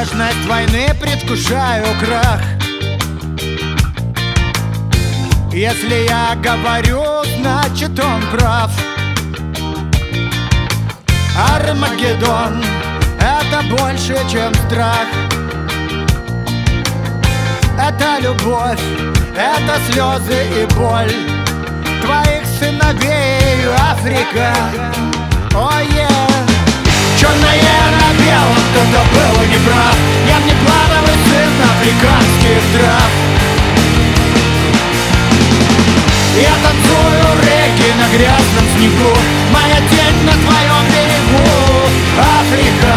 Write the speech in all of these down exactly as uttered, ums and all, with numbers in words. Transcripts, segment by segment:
Неизбежность войны предвкушаю крах. Если я говорю, значит он прав. Армагеддон — это больше, чем страх. Это любовь, это слезы и боль твоих сыновей, Африка. Ой, oh, yeah. Черное на белом, кто-то был неправ. Я не плановый сын африканских трав. Я танцую регги на грязном снегу. Моя тень на твоем берегу, Африка.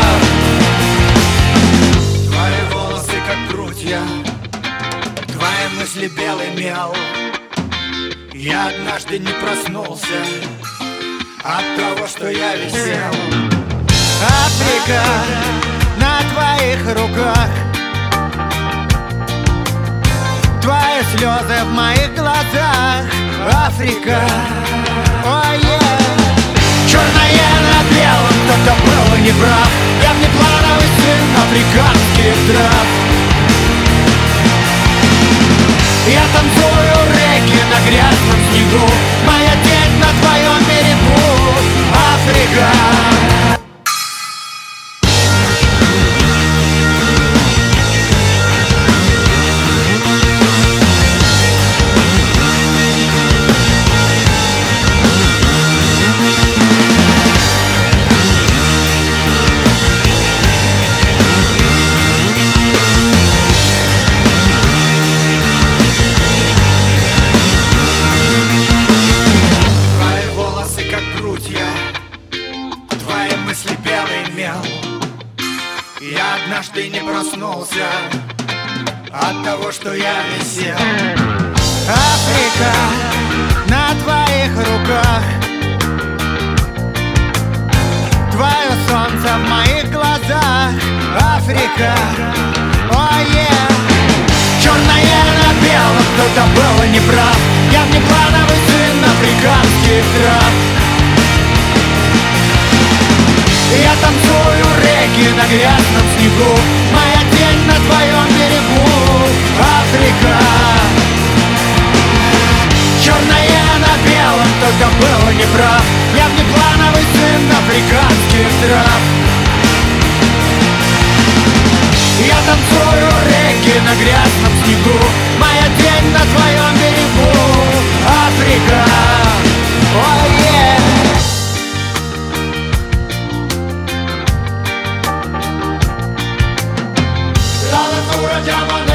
Твои волосы как прутья, твои мысли белый мел. Я однажды не проснулся от того, что я висел. Африка на твоих руках, твои слезы в моих глазах, Африка. Ой, oh, yeah. Черное на белом, кто-то был неправ. Я внеплановый сын африканских трав. Я танцую регги на грязном снегу. Моя тень на твоем берегу, Африка. Я однажды не проснулся от того, что я висел. Африка на твоих руках, твое солнце в моих глазах, Африка. Ой, oh, yeah. Черное на белом, кто-то был неправ. Я внеплановый сын африканских трав. Я танцую регги на грязном снегу. Моя тень на твоем берегу, Африка. Черное на белом, кто-то был неправ. Я внеплановый сын африканских трав. Я танцую регги на грязном снегу. Моя тень на твоем берегу, Африка. Ой, oh, yeah. Llama